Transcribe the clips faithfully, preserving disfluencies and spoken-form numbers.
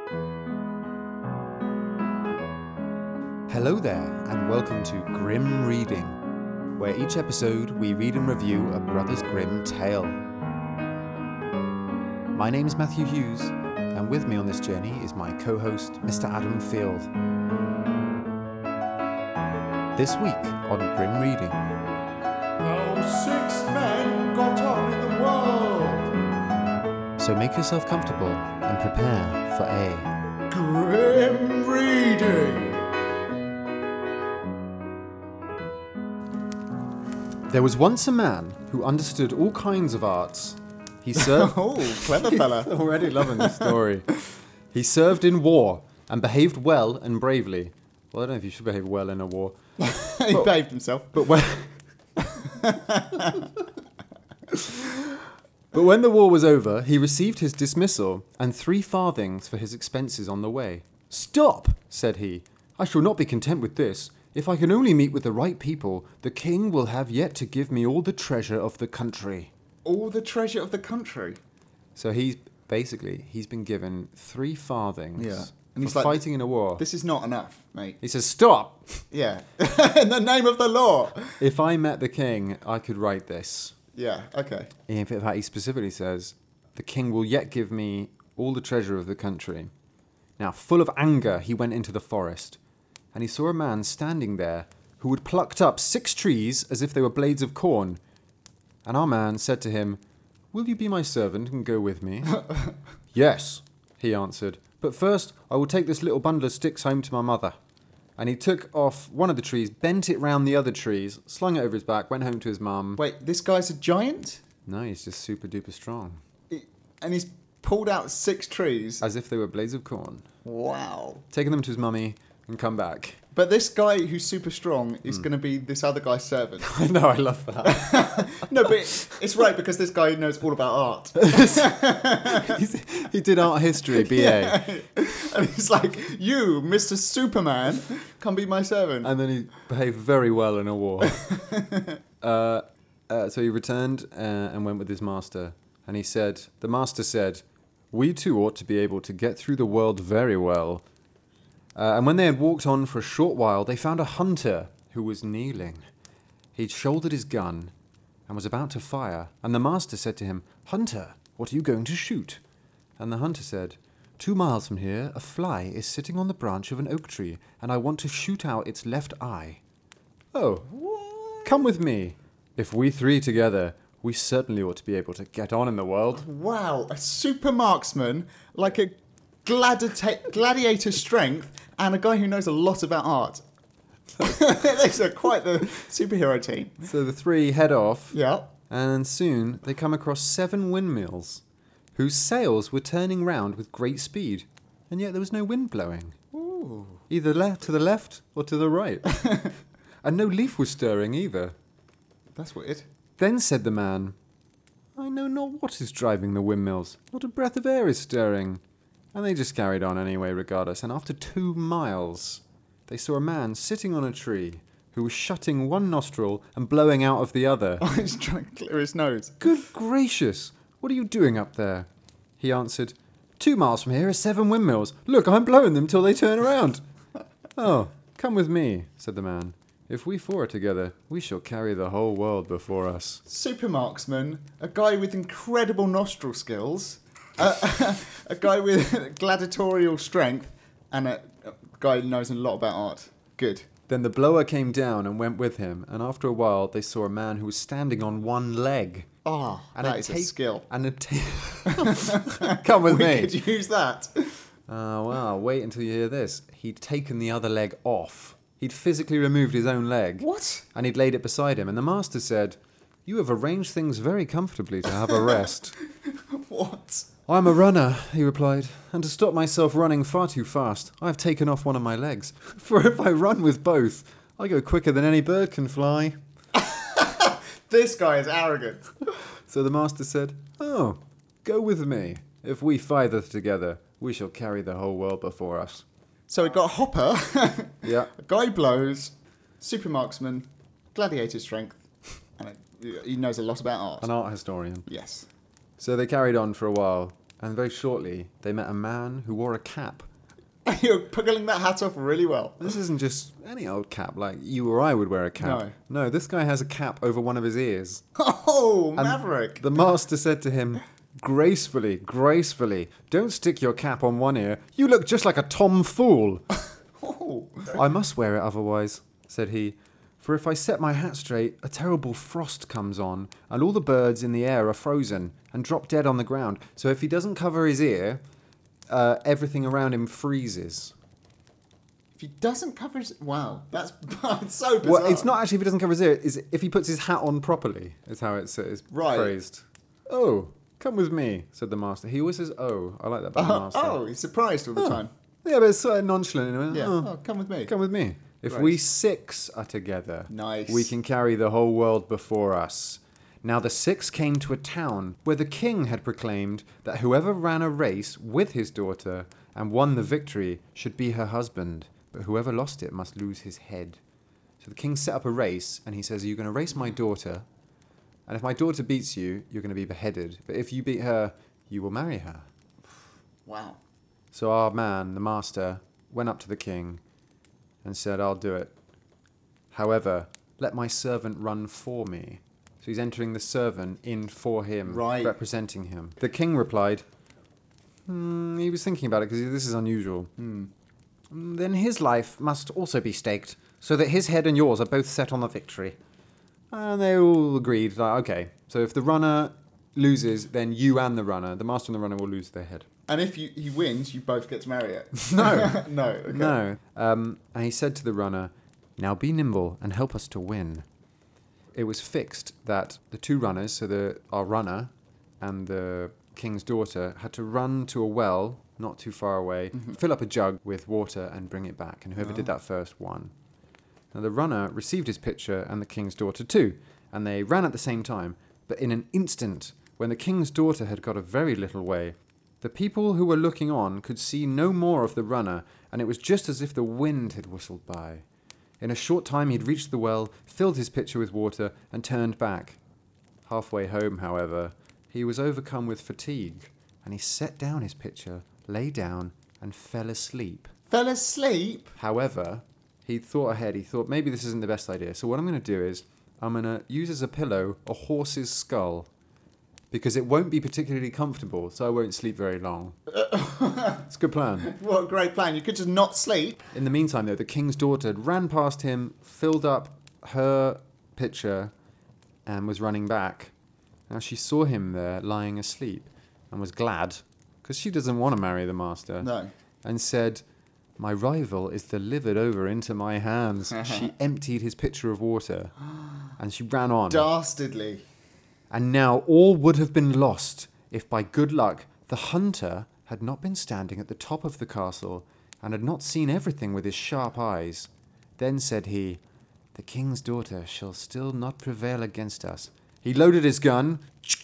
Hello there, and welcome to Grim Reading, where each episode we read and review a Brothers Grimm tale. My name is Matthew Hughes, and with me on this journey is my co-host, Mister Adam Field. This week on Grim Reading. How six men got on in the world. So make yourself comfortable and prepare for a Grim Reading. There was once a man who understood all kinds of arts. He served... Oh, clever fella. Already loving the story. He served in war and behaved well and bravely. Well, I don't know if you should behave well in a war. He but, behaved himself. But when... but when the war was over, he received his dismissal and three farthings for his expenses on the way. "Stop," said he. "I shall not be content with this. If I can only meet with the right people, the king will have yet to give me all the treasure of the country." All the treasure of the country? So he's basically, he's been given three farthings Yeah. and he's for like, fighting in a war. This is not enough, mate. He says, "Stop! Yeah. In the name of the law. If I met the king, I could write this." Yeah, okay. In fact, he specifically says, "The king will yet give me all the treasure of the country." Now, full of anger, he went into the forest, and he saw a man standing there who had plucked up six trees as if they were blades of corn. And our man said to him, "Will you be my servant and go with me?" "Yes," he answered, "but first I will take this little bundle of sticks home to my mother." And he took off one of the trees, bent it round the other trees, slung it over his back, went home to his mum. Wait, this guy's a giant? No, he's just super duper strong. And he's pulled out six trees? As if they were blades of corn. Wow. Taken them to his mummy and come back. But this guy who's super strong is Mm. going to be this other guy's servant. I know, I love that. No, but it, it's right because this guy knows all about art. He's, he did art history, B A. Yeah. And he's like, "You, Mister Superman, come be my servant." And then he behaved very well in a war. uh, uh, so he returned uh, and went with his master. And he said, the master said, "We two ought to be able to get through the world very well." Uh, and when they had walked on for a short while, they found a hunter who was kneeling. He'd shouldered his gun and was about to fire. And the master said to him, "Hunter, what are you going to shoot?" And the hunter said, "Two miles from here, a fly is sitting on the branch of an oak tree, and I want to shoot out its left eye." "Oh, What? come with me. If we three together, we certainly ought to be able to get on in the world." Wow, a super marksman, like a gladiator, gladiator strength, and a guy who knows a lot about art. These are quite the superhero team. So the three head off, Yeah. and soon they come across seven windmills, whose sails were turning round with great speed, and yet there was no wind blowing, Ooh. either le- to the left or to the right, and no leaf was stirring either. That's weird. Then said the man, "I know not what is driving the windmills, not a breath of air is stirring." And they just carried on anyway regardless, and after two miles, they saw a man sitting on a tree who was shutting one nostril and blowing out of the other. Oh, he's trying to clear his nose. "Good gracious, what are you doing up there?" He answered, "Two miles from here are seven windmills. Look, I'm blowing them till they turn around." "Oh, come with me," said the man. "If we four are together, we shall carry the whole world before us." Super marksman, a guy with incredible nostril skills, a, a guy with gladiatorial strength, and a, a guy who knows a lot about art. Good. Then the blower came down and went with him, and after a while they saw a man who was standing on one leg. Ah, And that a is a tape- skill. And a ta- Come with we me. could use that. Oh, wow, wait until you hear this. He'd taken the other leg off. He'd physically removed his own leg. What? And he'd laid it beside him, and the master said, "You have arranged things very comfortably to have a rest." What? "I'm a runner," he replied, "and to stop myself running far too fast, I have taken off one of my legs. For if I run with both, I go quicker than any bird can fly." This guy is arrogant. So the master said, "Oh, go with me. If we five are together, we shall carry the whole world before us." So we got Hopper, Yeah. a guy blows, super marksman, gladiator strength, and a, he knows a lot about art. An art historian. Yes. So they carried on for a while, And very shortly, they met a man who wore a cap. You're pulling that hat off really well. This isn't just any old cap like you or I would wear a cap. No. No, this guy has a cap over one of his ears. Oh, And Maverick. The master said to him, gracefully, gracefully, don't stick your cap on one ear. You look just like a tomfool. Oh. I must wear it otherwise, said he. For if I set my hat straight, a terrible frost comes on, and all the birds in the air are frozen and drop dead on the ground. So if he doesn't cover his ear, uh, everything around him freezes. If he doesn't cover his... Wow, that's it's so bizarre. Well, it's not actually if he doesn't cover his ear, it's if he puts his hat on properly, is how it's, it's Right. phrased. Oh, come with me, said the master. He always says, oh. I like that about the Uh, master. oh, he's surprised all the Oh. time. Yeah, but it's sort of nonchalant. You know? Yeah. Oh, Oh, come with me. come with me. If Right. we six are together, Nice. we can carry the whole world before us. Now the six came to a town where the king had proclaimed that whoever ran a race with his daughter and won the victory should be her husband, but whoever lost it must lose his head. So the king set up a race, and he says, you're going to race my daughter, and if my daughter beats you, you're going to be beheaded. But if you beat her, you will marry her. Wow. So our man, the master, went up to the king and said, I'll do it. However, let my servant run for me. So he's entering the servant in for him, Right. representing him. The king replied, hmm, he was thinking about it because this is unusual. Hmm. "Mm, Then his life must also be staked, so that his head and yours are both set on the victory. And they all agreed, like, okay, so if the runner loses, then you and the runner, the master and the runner will lose their head. And if you, he wins, you both get to marry it. No. no. Okay. No. Um, and he said to the runner, now be nimble and help us to win. It was fixed that the two runners, so the our runner and the king's daughter, had to run to a well not too far away, Mhm. fill up a jug with water and bring it back. And whoever did Oh. that first won. Now the runner received his pitcher and the king's daughter too, and they ran at the same time. But in an instant, when the king's daughter had got a very little way, the people who were looking on could see no more of the runner, and it was just as if the wind had whistled by. In a short time he had reached the well, filled his pitcher with water, and turned back. Halfway home, however, he was overcome with fatigue, and he set down his pitcher, lay down, and fell asleep. Fell asleep? However, he thought ahead. He thought, maybe this isn't the best idea. So what I'm going to do is, I'm going to use as a pillow a horse's skull, because it won't be particularly comfortable, so I won't sleep very long. It's a good plan. What a great plan. You could just not sleep. In the meantime, though, the king's daughter had ran past him, filled up her pitcher, and was running back. Now she saw him there lying asleep and was glad, because she doesn't want to marry the master, No. and said, my rival is delivered over into my hands. She emptied his pitcher of water, and she ran on. Dastardly. And now all would have been lost if by good luck the hunter had not been standing at the top of the castle and had not seen everything with his sharp eyes. Then said he, the king's daughter shall still not prevail against us. He loaded his gun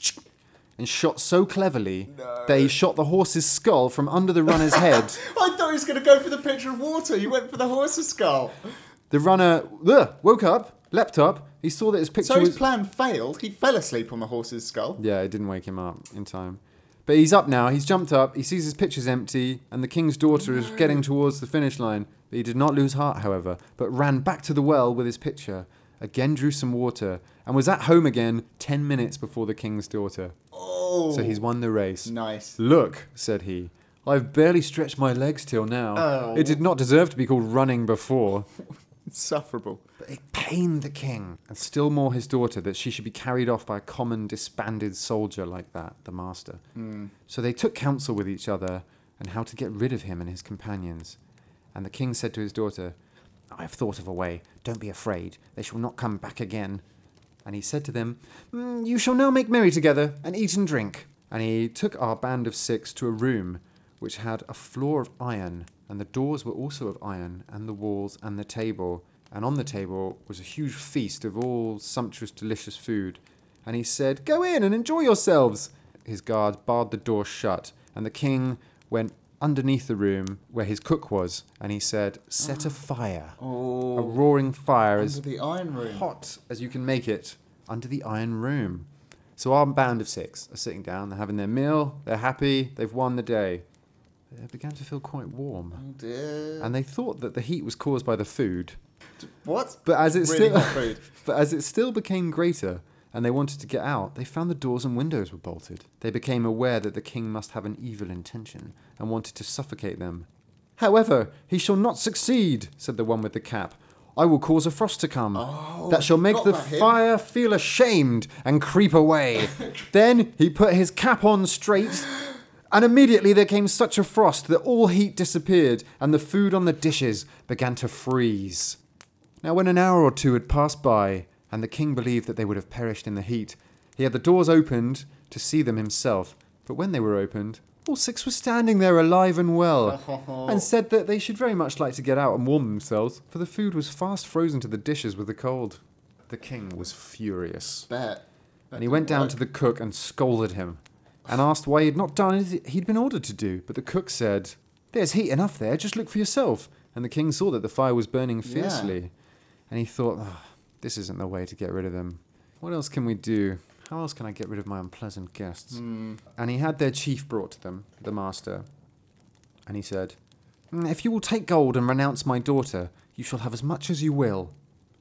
and shot so cleverly No. that he shot the horse's skull from under the runner's head. I thought he was going to go for the pitcher of water. You went for the horse's skull. The runner ugh, woke up, leapt up. He saw that his picture So his was... plan failed. He fell asleep on the horse's skull. Yeah, it didn't wake him up in time. But he's up now, he's jumped up, he sees his pitcher's empty, and the king's daughter is getting towards the finish line. But he did not lose heart, however, but ran back to the well with his pitcher, again drew some water, and was at home again ten minutes before the king's daughter. Oh. So he's won the race. Nice. Look, said he, I've barely stretched my legs till now. Oh. It did not deserve to be called running before. Insufferable. But it pained the king, and still more his daughter, that she should be carried off by a common disbanded soldier like that, the master. Mm. So they took counsel with each other and how to get rid of him and his companions. And the king said to his daughter, I have thought of a way. Don't be afraid. They shall not come back again. And he said to them, mm, you shall now make merry together and eat and drink. And he took our band of six to a room which had a floor of iron, and the doors were also of iron, and the walls and the table. And on the table was a huge feast of all sumptuous, delicious food. And he said, go in and enjoy yourselves. His guards barred the door shut, and the king went underneath the room where his cook was, and he said, set a fire. Oh. A roaring fire Under as the iron room. hot as you can make it under the iron room. So our band of six are sitting down, they're having their meal, they're happy, they've won the day. They began to feel quite warm. Oh dear. And they thought that the heat was caused by the food. What? But as it Really still hot food. But as it still became greater and they wanted to get out, they found the doors and windows were bolted. They became aware that the king must have an evil intention and wanted to suffocate them. However, he shall not succeed, said the one with the cap. I will cause a frost to come, Oh, that shall make got the that him. fire feel ashamed and creep away. Then he put his cap on straight, and immediately there came such a frost that all heat disappeared, and the food on the dishes began to freeze. Now when an hour or two had passed by, and the king believed that they would have perished in the heat, he had the doors opened to see them himself. But when they were opened, all six were standing there alive and well, and said that they should very much like to get out and warm themselves, for the food was fast frozen to the dishes with the cold. The king was furious, Bet. and he went down to the cook and scolded him, and asked why he had not done as he'd been ordered to do. But the cook said, "There's heat enough there, just look for yourself." And the king saw that the fire was burning fiercely, Yeah. and he thought, oh, this isn't the way to get rid of them. What else can we do? How else can I get rid of my unpleasant guests? Mm. And he had their chief brought to them, the master. And he said, "Mm, if you will take gold and renounce my daughter, you shall have as much as you will."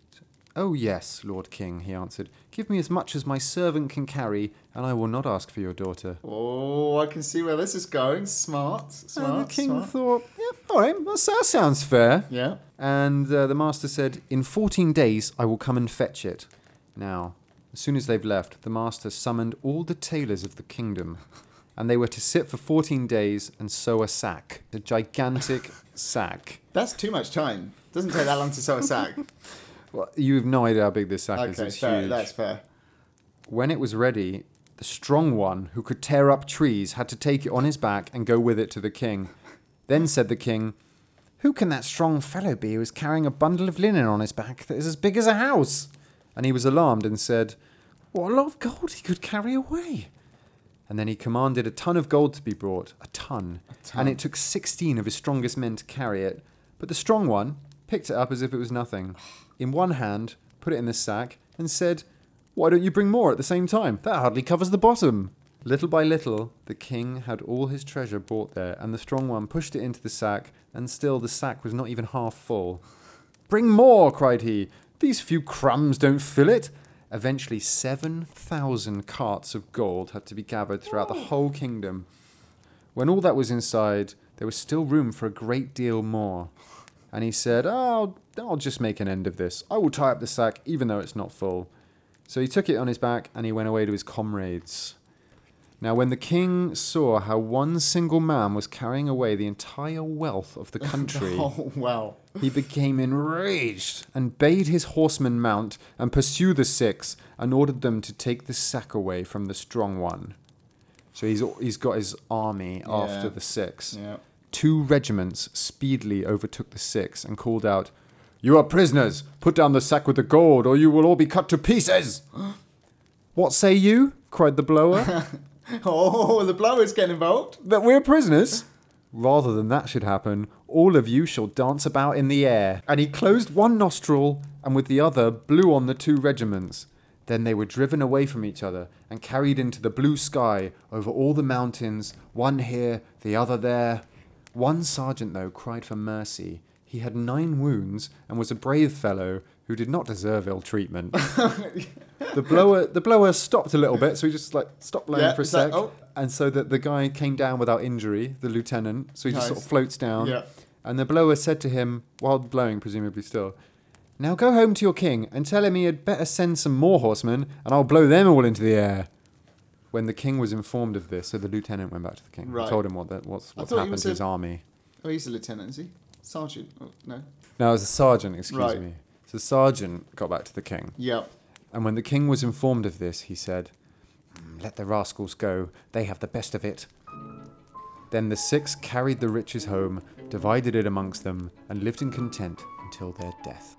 "Oh yes, Lord King," he answered. "Give me as much as my servant can carry, and I will not ask for your daughter." Oh, I can see where this is going. Smart. Smart. and the king smart. thought, yeah, all right, well, that sounds fair. Yeah. And uh, the master said, "In fourteen days I will come and fetch it." Now, as soon as they've left, the master summoned all the tailors of the kingdom, and they were to sit for fourteen days and sew a sack, a gigantic sack. That's too much time. Doesn't take that long to sew a sack. Well, you have no idea how big this sack is. Okay, It's fair. huge. That's fair. When it was ready, the strong one who could tear up trees had to take it on his back and go with it to the king. Then said the king, "Who can that strong fellow be who is carrying a bundle of linen on his back that is as big as a house?" And he was alarmed and said, "What a lot of gold he could carry away." And then he commanded a ton of gold to be brought, a ton, ton. and it took sixteen of his strongest men to carry it. But the strong one picked it up as if it was nothing, in one hand, put it in the sack, and said, "Why don't you bring more at the same time? That hardly covers the bottom." Little by little, the king had all his treasure brought there, and the strong one pushed it into the sack, and still the sack was not even half full. "Bring more," cried he. "These few crumbs don't fill it." Eventually, seven thousand carts of gold had to be gathered throughout the whole kingdom. When all that was inside, there was still room for a great deal more. And he said, oh, I'll just make an end of this. I will tie up the sack, even though it's not full. So he took it on his back, and he went away to his comrades. Now, when the king saw how one single man was carrying away the entire wealth of the country, Oh, wow. he became enraged and bade his horsemen mount and pursue the six and ordered them to take the sack away from the strong one. So he's he's got his army Yeah. after the six. Yeah. Two regiments speedily overtook the six and called out, "You are prisoners! Put down the sack with the gold, or you will all be cut to pieces!" "What say you?" cried the blower. Oh, the blowers get involved. "That we're prisoners?" "Rather than that should happen, all of you shall dance about in the air." And he closed one nostril and with the other blew on the two regiments. Then they were driven away from each other and carried into the blue sky over all the mountains, one here, the other there. One sergeant, though, cried for mercy. He had nine wounds and was a brave fellow who did not deserve ill treatment. The blower the blower stopped a little bit, so he just like stopped blowing Yeah, for a is that- sec. oh. And so that the guy came down without injury, the lieutenant. So he just Nice. sort of floats down. Yeah. And the blower said to him, while blowing presumably still, "Now go home to your king and tell him he had better send some more horsemen, and I'll blow them all into the air." When the king was informed of this, so the lieutenant went back to the king Right. and told him what the, what's, I what's thought he happened was to a- his army. Oh, he's a lieutenant, is he? Sergeant? Oh, no. No, it was a sergeant, excuse Right. me. So the sergeant got back to the king. Yeah. And when the king was informed of this, he said, "Mm, let the rascals go. They have the best of it." Then the six carried the riches home, divided it amongst them, and lived in content until their death.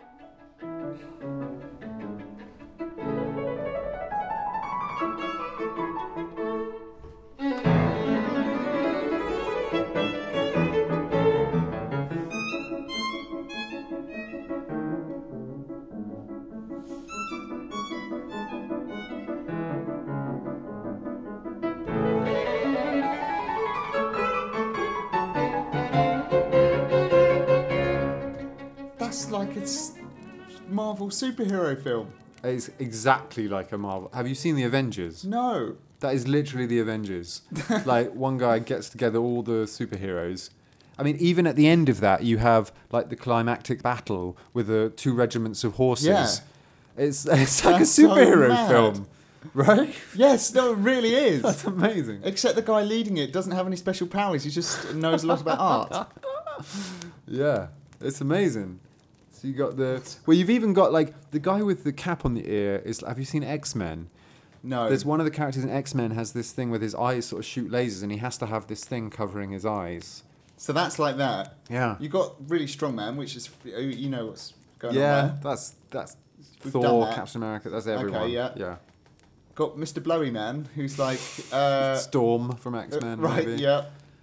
Marvel superhero film. It's exactly like a Marvel. Have you seen the Avengers? No. That is literally the Avengers. Like, one guy gets together all the superheroes. I mean, even at the end of that, you have, like, the climactic battle with the two regiments of horses. Yeah. It's, it's like That's a superhero so mad. film, right? Yes, no, it really is. That's amazing. Except the guy leading it doesn't have any special powers. He just knows a lot about art. Yeah, it's amazing. So you got the... Well, you've even got, like, the guy with the cap on the ear is... Have you seen X-Men? No. There's one of the characters in X-Men has this thing with his eyes sort of shoot lasers, and he has to have this thing covering his eyes. So that's like that. Yeah. You got really strong man, which is you know what's going Yeah, on there. that's that's We've done Thor, that. Captain America. That's everyone. Okay, yeah. yeah. Got Mister Blowy Man, who's like uh, Storm from X-Men. right, maybe. yeah.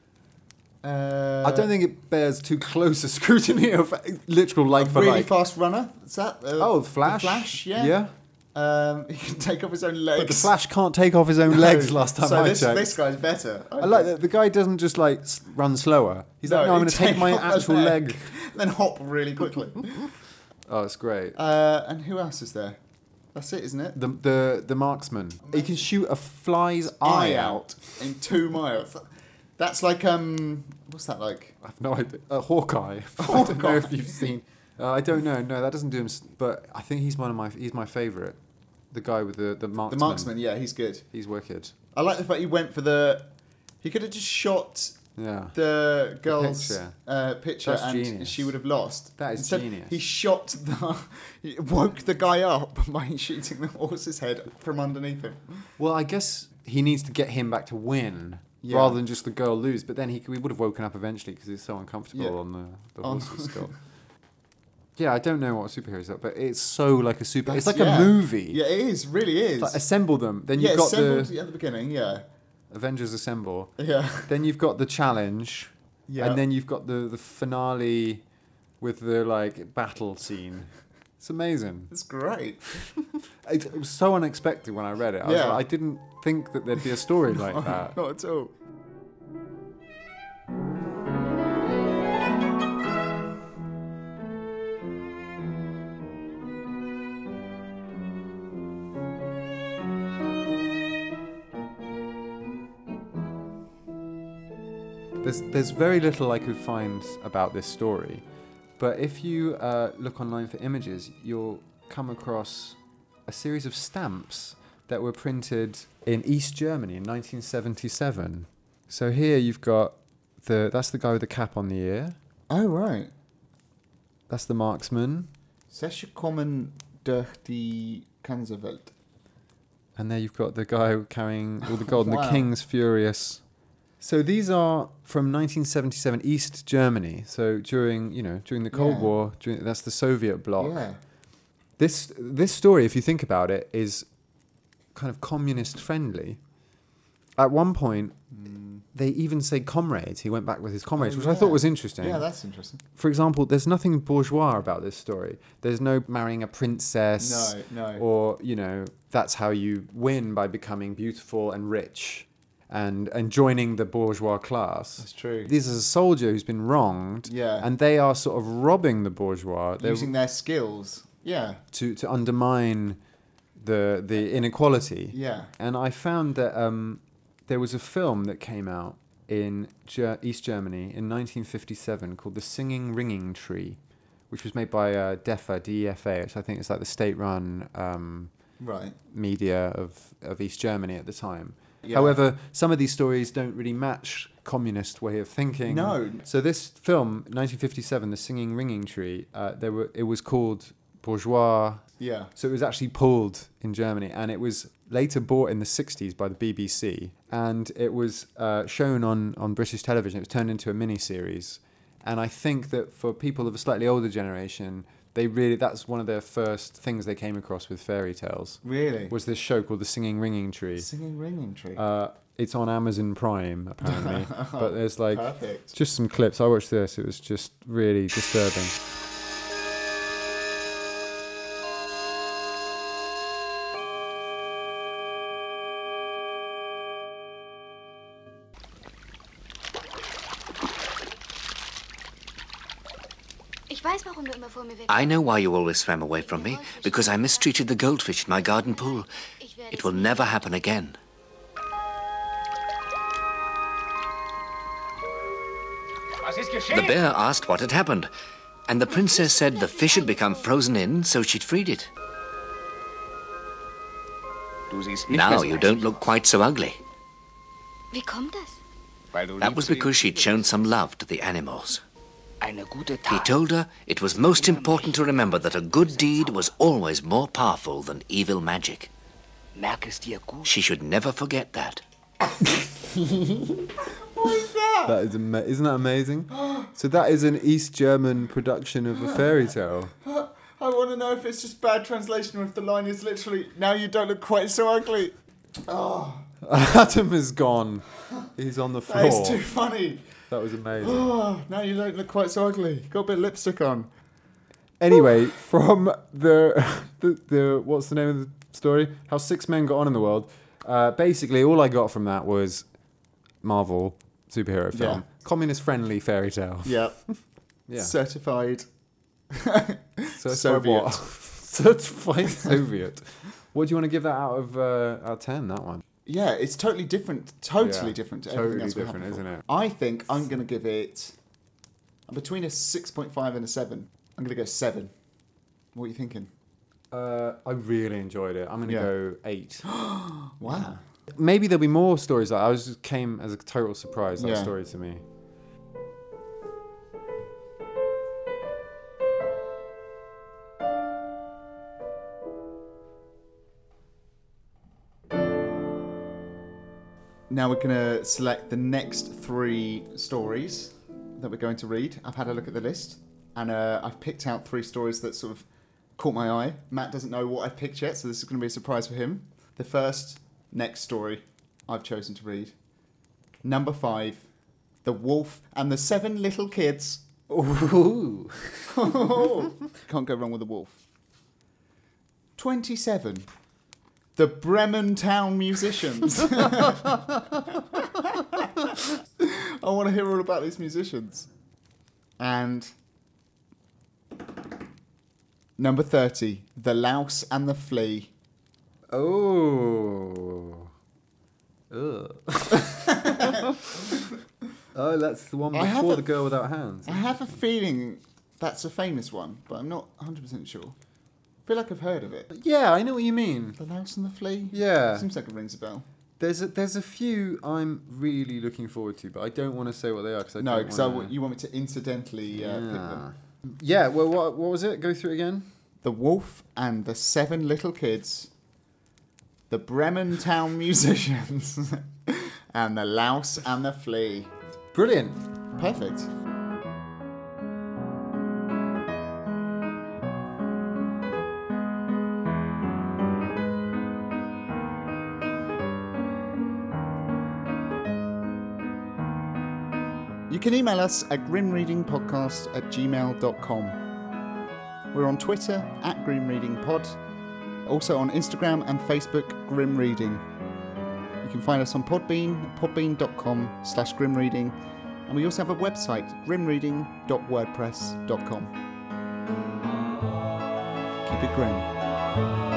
Uh, I don't think it bears too close a scrutiny of literal like a for really like. fast runner. Is that? Uh, Oh, Flash. the Flash, yeah. Yeah. Um, he can take off his own legs. But the Flash can't take off his own No. legs. Last time so I this, checked. this guy's better. I like that the guy doesn't just like s- run slower. He's like, no, I'm he'd going to take my off a actual leg. then hop really quickly. Oh, it's great. uh, and who else is there? That's it, isn't it? The the the marksman. He can shoot a fly's eye out. in two miles. That's like um, what's that like? I have no idea. Uh, Hawkeye. I don't know if you've seen. Uh, I don't know. No, that doesn't do him. s- But I think he's one of my. He's my favourite. The guy with the the marksman. The marksman, yeah, he's good. He's wicked. I like the fact he went for the. He could have just shot Yeah. the girl's picture. uh, picture, That's and genius. she would have lost. That is Instead, genius. He shot the. He woke the guy up by shooting the horse's head from underneath him. Well, I guess he needs to get him back to win. Yeah. Rather than just the girl lose, but then he we would have woken up eventually because he's so uncomfortable Yeah. on the, the On- horse's skull. Yeah, I don't know what superheroes are, but it's so like a super. It's like yeah. a movie. Yeah, it is. Really is. It's like assemble them. Then yeah, you've got assembled the at the beginning. Yeah. Avengers Assemble. Yeah. Then you've got the challenge. Yeah. And then you've got the the finale with the like battle scene. It's amazing. It's great. It, it was so unexpected when I read it. I, was Yeah. like, I didn't think that there'd be a story like that. Not at all. There's there's very little I could find about this story, but if you uh, look online for images, you'll come across a series of stamps that were printed in East Germany in nineteen seventy-seven. So here you've got the that's the guy with the cap on the ear. Oh right. That's the marksman, Sesche kommen durch die Kanzerwelt. and there you've got the guy carrying all the gold, and Wow. the king's furious. So these are from nineteen seventy-seven East Germany. So during you know during the Cold Yeah. War, during, that's the Soviet bloc. Yeah. This this story, if you think about it, is kind of communist friendly. At one point, Mm. they even say comrades. He went back with his comrades, Oh, which I thought yeah. was interesting. Yeah, that's interesting. For example, there's nothing bourgeois about this story. There's no marrying a princess, No, no. or you know that's how you win by becoming beautiful and rich, and and joining the bourgeois class. That's true. This is a soldier who's been wronged, Yeah. and they are sort of robbing the bourgeois. They're Using their skills. Yeah. to to undermine the the inequality. Yeah. And I found that um, there was a film that came out in Ger- East Germany in nineteen fifty-seven called The Singing Ringing Tree, which was made by uh, DEFA, D E F A, which I think is like the state-run um, Right. media of, of East Germany at the time. Yeah. However, some of these stories don't really match communist way of thinking. No. So this film, nineteen fifty-seven, The Singing Ringing Tree, uh, there were it was called Bourgeois. Yeah. So it was actually pulled in Germany, and it was later bought in the sixties by the B B C, and it was uh, shown on, on British television. It was turned into a mini-series, and I think that for people of a slightly older generation, they really that's one of their first things they came across with fairy tales, Really? was this show called The Singing Ringing Tree. Singing ringing tree. Uh, it's on Amazon Prime, apparently, but there's like Perfect. just some clips. I watched this. It was just really disturbing. I know why you always swam away from me, because I mistreated the goldfish in my garden pool. It will never happen again. The bear asked what had happened, and the princess said the fish had become frozen in, so she'd freed it. Now you don't look quite so ugly. That was because she'd shown some love to the animals. He told her it was most important to remember that a good deed was always more powerful than evil magic. She should never forget that. What is that? That is ama- isn't that amazing? So that is an East German production of a fairy tale. I want to know if it's just bad translation or if the line is literally, now you don't look quite so ugly. Oh, Adam is gone. He's on the floor. that is too funny. That was amazing. Oh, now you don't look quite so ugly. Got a bit of lipstick on. Anyway, from the, the the what's the name of the story? How six men got on in the world. Uh, basically, all I got from that was Marvel superhero film, Yeah. communist friendly fairy tale. Yeah. Yeah. Certified. So Soviet. What? Certified Soviet. What do you want to give that out of uh, out of ten? That one. Yeah, it's totally different. Totally Yeah, different to totally everything else we had different, before. isn't it? I think I'm going to give it between a six point five and a seven. I'm going to go seven. What are you thinking? Uh, I really enjoyed it. I'm going to Yeah. go eight. Wow. Maybe there'll be more stories like that. I was just came as a total surprise, that Yeah. story to me. Now we're going to select the next three stories that we're going to read. I've had a look at the list and uh, I've picked out three stories that sort of caught my eye. Matt doesn't know what I've picked yet, so this is going to be a surprise for him. The first, next story I've chosen to read. Number five, The Wolf and the Seven Little Kids. Ooh. Can't go wrong with The Wolf. twenty-seven, The Bremen Town Musicians. I want to hear all about these musicians. And number thirty, The Louse and the Flea. Oh. Ugh. Oh, that's the one I have before a- The Girl Without Hands. I have a feeling that's a famous one, but I'm not one hundred percent sure. I feel like I've heard of it. Yeah, I know what you mean. The Louse and the Flea? Yeah. Seems like it rings a bell. There's a, there's a few I'm really looking forward to, but I don't want to say what they are because I No, don't because wanna... you want me to incidentally uh, pick yeah. them. Yeah, well, what what was it? Go through it again. The Wolf and the Seven Little Kids, The Bremen Town Musicians, and The Louse and the Flea. Brilliant. Perfect. You can email us at grimreadingpodcast at gmail dot com. We're on Twitter at grimreadingpod, also on Instagram and Facebook, Grim Reading. You can find us on Podbean, podbean dot com slash grimreading, and we also have a website, grimreading dot wordpress dot com. Keep it grim.